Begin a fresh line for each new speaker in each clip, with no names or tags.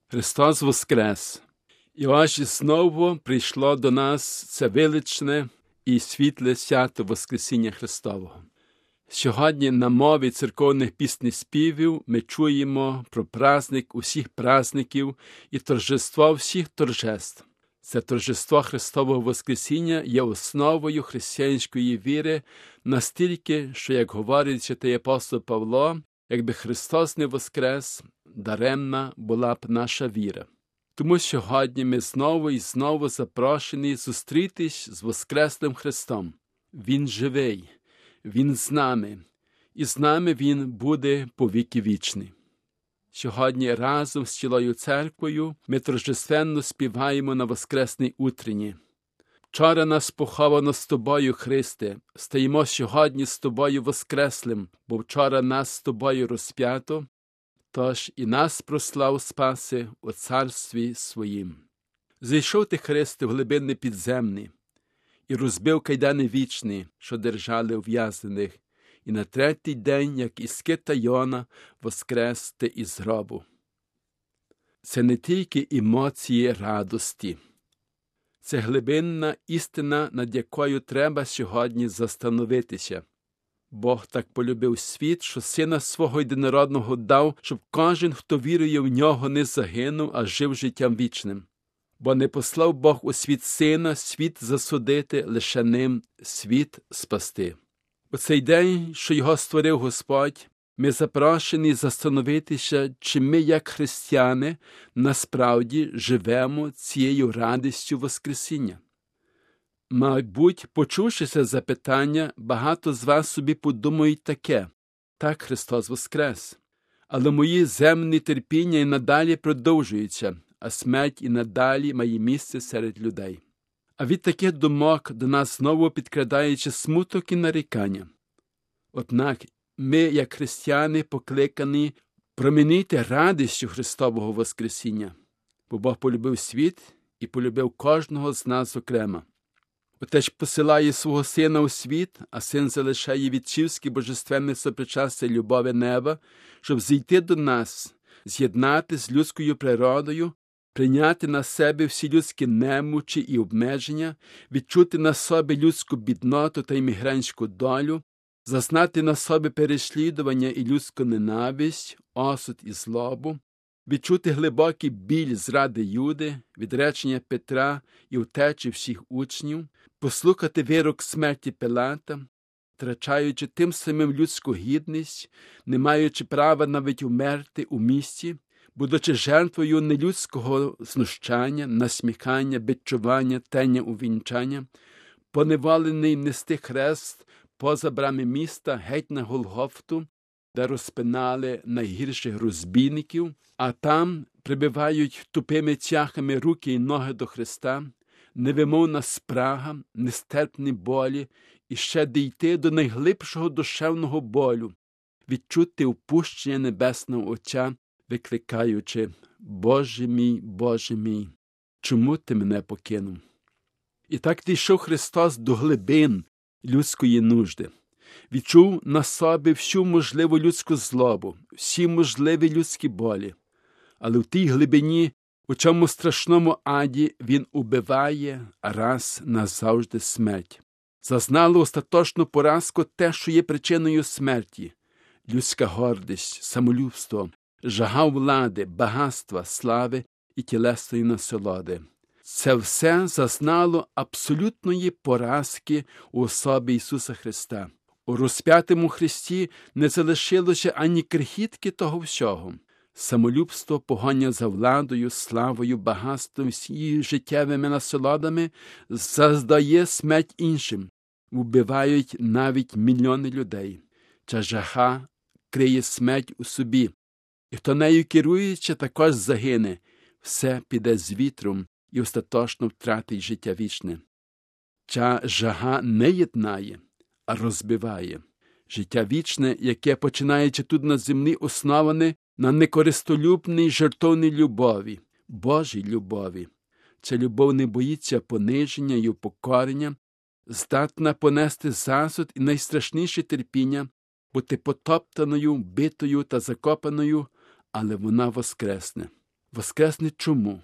Христос воскрес! І ось знову прийшло до нас це величне і світле свято Воскресіння Христового. Сьогодні на мові церковних піснеспівів ми чуємо про праздник усіх праздників і торжество всіх торжеств. Це торжество Христового Воскресіння є основою християнської віри настільки, що, як говорить святий апостол Павло, якби Христос не воскрес, даремна була б наша віра. Тому сьогодні ми знову і знову запрошені зустрітись з Воскреслим Христом. Він живий, Він з нами, і з нами Він буде по віки вічні. Сьогодні разом з цілою церквою ми торжественно співаємо на Воскресній утренні. Вчора нас поховано з Тобою, Христе, стаємо сьогодні з Тобою воскреслим, бо вчора нас з Тобою розп'ято, тож і нас прослав Спаси у царстві Своїм. Зійшов Ти, Христе, в глибини підземні, і розбив кайдани вічні, що держали ув'язнених, і на третій день, як із кита Йона, воскрес Ти із гробу. Це не тільки емоції радості. Це глибинна істина, над якою треба сьогодні застановитися. Бог так полюбив світ, що Сина Свого єдинородного дав, щоб кожен, хто вірує в Нього, не загинув, а жив життям вічним. Бо не послав Бог у світ Сина, світ засудити, лише ним світ спасти. У цей день, що його створив Господь, ми запрошені застановитися, чи ми, як християни, насправді живемо цією радістю Воскресіння. Мабуть, почувши це запитання, багато з вас собі подумають таке: так, Христос воскрес, але мої земні терпіння і надалі продовжуються, а смерть і надалі має місце серед людей. А від таких думок до нас знову підкрадається смуток і нарікання. Однак ми, як християни, покликані промінити радістю Христового Воскресіння, бо Бог полюбив світ і полюбив кожного з нас окремо. Отець посилає свого Сина у світ, а Син залишає відчівське божественне сопричастя любові неба, щоб зійти до нас, з'єднати з людською природою, прийняти на себе всі людські немочі і обмеження, відчути на собі людську бідноту та іммігрантську долю, зазнати на собі переслідування і людську ненависть, осуд і злобу, відчути глибокий біль зради Юди, відречення Петра і втечі всіх учнів, послухати вирок смерті Пилата, втрачаючи тим самим людську гідність, не маючи права навіть умерти у місті, будучи жертвою нелюдського знущання, насміхання, бичування, тення увінчання, поневолений нести хрест поза брами міста геть на Голгофту, де розпинали найгірших розбійників, а там прибивають тупими цяхами руки й ноги до Христа, невимовна спрага, нестерпні болі, і ще дійти до найглибшого душевного болю, відчути впущення Небесного Отця, викликаючи: «Боже мій, чому ти мене покинув?» І так дійшов Христос до глибин людської нужди. Відчув на собі всю можливу людську злобу, всі можливі людські болі. Але в тій глибині, у цьому страшному аді, Він убиває раз назавжди смерть. Зазнало остаточну поразку те, що є причиною смерті – людська гордість, самолюбство, жага влади, багатства, слави і тілесної насолоди. Це все зазнало абсолютної поразки у особі Ісуса Христа. У розп'ятому Христі не залишилося ані крихітки того всього. Самолюбство, погоня за владою, славою, багатством і життєвими насолодами заздає смерть іншим. Вбивають навіть мільйони людей. Ця жага криє смерть у собі. І хто нею керуючи, також загине. Все піде з вітром і остаточно втратить життя вічне. Ця жага не єднає, а розбиває. Життя вічне, яке, починаючи тут на землі, основане на некористолюбній жертовній любові, Божій любові. Ця любов не боїться пониження і упокорення, здатна понести засуд і найстрашніше терпіння, бути потоптаною, битою та закопаною, але вона воскресне. Воскресне чому?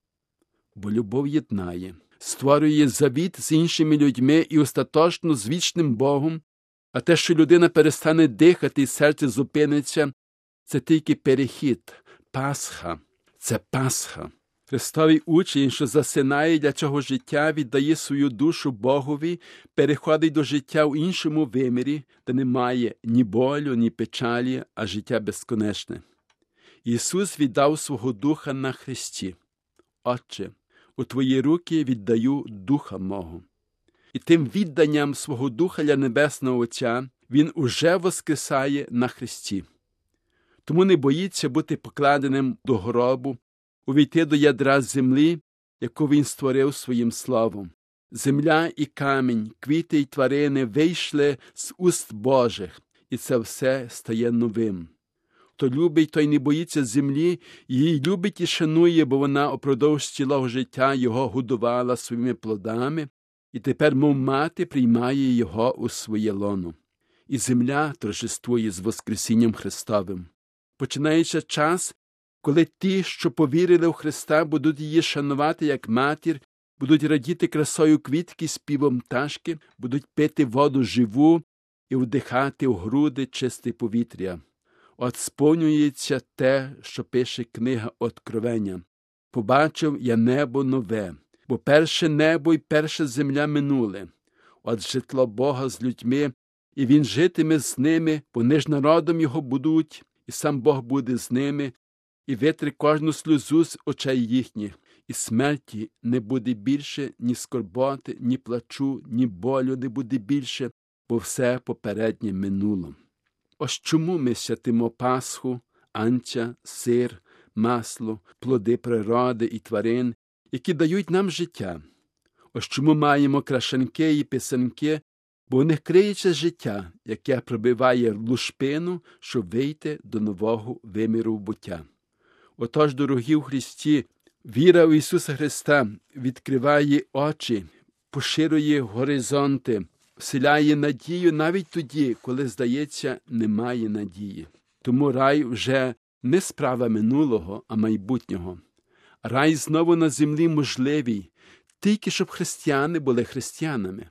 Бо любов єднає, створює завіт з іншими людьми і остаточно з вічним Богом, а те, що людина перестане дихати і серце зупиниться, це тільки перехід, Пасха, це Пасха. Христовий учень, що засинає для цього життя, віддає свою душу Богові, переходить до життя в іншому вимірі, де немає ні болю, ні печалі, а життя безконечне. Ісус віддав свого Духа на хресті. Отче, у Твої руки віддаю Духа мого. І тим відданням свого Духа для Небесного Отця Він уже воскресає на хресті. Тому не боїться бути покладеним до гробу, увійти до ядра землі, яку Він створив своїм словом. Земля і камінь, квіти й тварини вийшли з уст Божих, і це все стає новим. Хто любить, той не боїться землі, її любить і шанує, бо вона упродовж цілого життя його годувала своїми плодами, і тепер, мов мати, приймає його у своє лоно. І земля торжествує з Воскресінням Христовим. Починається час, коли ті, що повірили в Христа, будуть її шанувати як матір, будуть радіти красою квітки, співом пташки, будуть пити воду живу і вдихати в груди чисте повітря. От сповнюється те, що пише книга Откровення. Побачив я небо нове, бо перше небо і перша земля минули. От житло Бога з людьми, і Він житиме з ними, вони ж народом Його будуть, і сам Бог буде з ними, і витре кожну сльозу з очей їхніх, і смерті не буде більше, ні скорботи, ні плачу, ні болю не буде більше, бо все попереднє минуло. Ось чому ми святимо Пасху, анча, сир, масло, плоди природи і тварин, які дають нам життя. Ось чому маємо крашанки і писанки, бо в них криється життя, яке пробиває лушпину, щоб вийти до нового виміру буття. Отож, дорогі в Христі, віра в Ісуса Христа відкриває очі, поширює горизонти, вселяє надію навіть тоді, коли, здається, немає надії. Тому рай вже не справа минулого, а майбутнього. Рай знову на землі можливий, тільки щоб християни були християнами.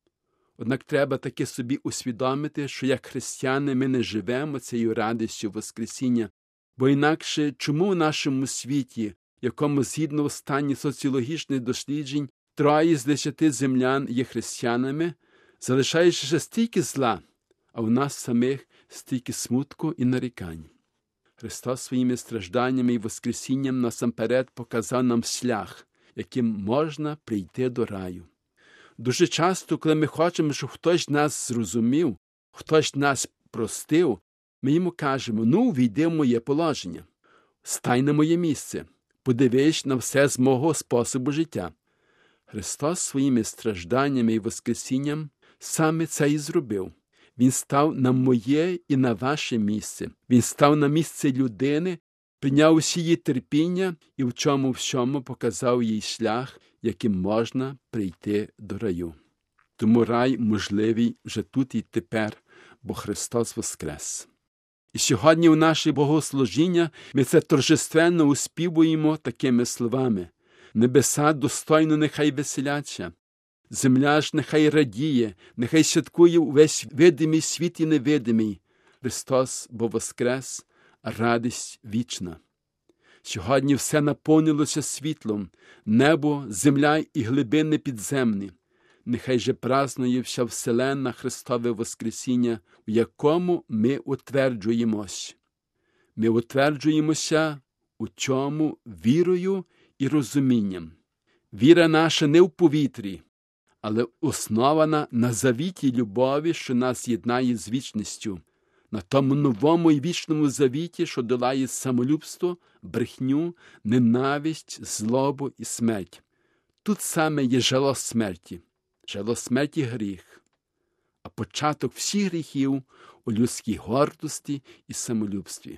Однак треба таки собі усвідомити, що як християни ми не живемо цією радістю Воскресіння, бо інакше чому в нашому світі, якому згідно останніх соціологічних досліджень 3 з 10 землян є християнами, залишаючи ще стільки зла, а у нас самих стільки смутку і нарікань. Христос своїми стражданнями і воскресінням насамперед показав нам шлях, яким можна прийти до раю. Дуже часто, коли ми хочемо, щоб хтось нас зрозумів, хтось нас простив, ми йому кажемо: ну, війди в моє положення, стань на моє місце, подивись на все з мого способу життя. Христос своїми стражданнями і воскресінням саме це і зробив. Він став на моє і на ваше місце. Він став на місце людини, прийняв усі її терпіння і в чому всьому показав їй шлях, яким можна прийти до раю. Тому рай можливий вже тут і тепер, бо Христос воскрес. І сьогодні у наше богослужіння ми це торжественно успівуємо такими словами: небеса достойно нехай веселяться, земля ж нехай радіє, нехай святкує увесь видимий світ і невидимий. Христос бо воскрес, а радість вічна. Сьогодні все наповнилося світлом, небо, земля і глибини підземні. Нехай же празнує вся вселенна Христове воскресіння, в якому ми утверджуємось. Ми утверджуємося у чому? Вірою і розумінням. Віра наша не в повітрі, але основана на завіті любові, що нас єднає з вічністю, на тому новому і вічному завіті, що долає самолюбство, брехню, ненависть, злобу і смерть. Тут саме є жало смерті. Жало смерті – гріх, а початок всіх гріхів у людській гордості і самолюбстві.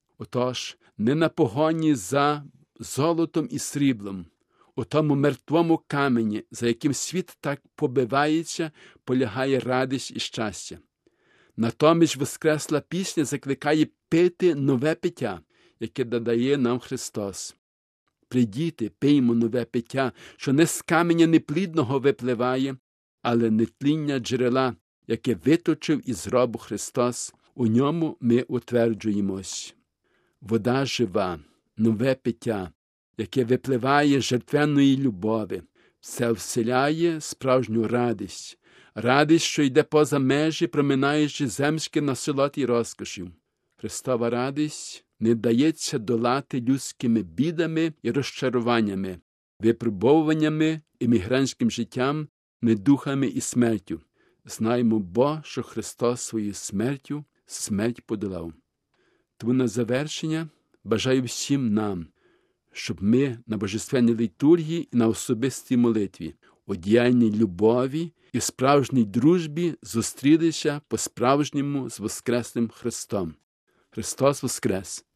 Отож, не на погоні за золотом і сріблом, у тому мертвому камені, за яким світ так побивається, полягає радість і щастя. Натомість воскресла пісня закликає пити нове пиття, яке додає нам Христос. Придіти, пиймо нове пиття, що не з каменя неплідного випливає, але нетління джерела, яке виточив із гробу Христос, у ньому ми утверджуємось. Вода жива, нове пиття, яке випливає з жертвенної любові, все вселяє справжню радість, радість, що йде поза межі, проминаючи земські насолод і розкошів. Христова радість не дається долати людськими бідами і розчаруваннями, випробовуваннями, іммігрантським життям, недухами і смертю. Знаємо, бо, що Христос своєю смертю смерть подолав. Тому на завершення бажаю всім нам, щоб ми на божественній літургії і на особистій молитві, у діяльній любові і справжній дружбі зустрілися по-справжньому з Воскреслим Христом. Христос Воскрес!